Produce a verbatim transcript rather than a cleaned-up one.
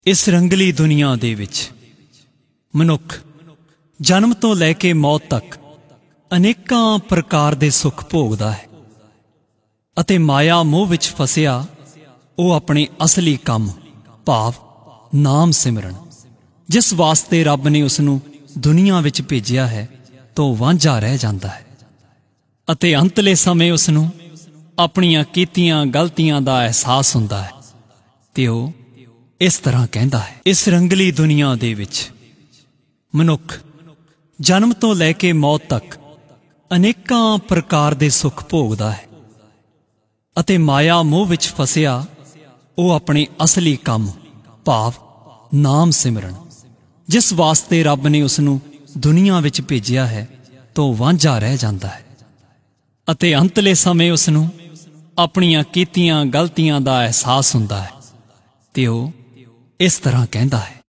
इस रंगली दुनिया दे विच मनुख जन्म तो लैके मौत तक अनेकां प्रकार दे सुख भोगदा है अते माया मोह विच फसिया वो अपने असली काम भाव नाम सिमरन जिस वास्ते रब ने उसनू दुनिया विच भेजिया है तो वांझा रह जांदा है अते अंतले समय उसनू अपनियां कीतियां गलतियां दा एहसास हुंदा है ते ओ इस तरह कहता है। इस रंगली दुनिया दे विच मनुख जन्म तो लैके मौत तक अनेकां प्रकार दे सुख भोगदा है अते माया मोह विच फसिया वो अपने असली काम भाव नाम सिमरन जिस वास्ते रब ने उसनू दुनिया विच भेजिया है तो वांझा रह जांदा है अते अंतले समय उसनू अपनियां कीतियां गलतियां दा एहसास हुंदा है ते ओ इस तरह कहता है।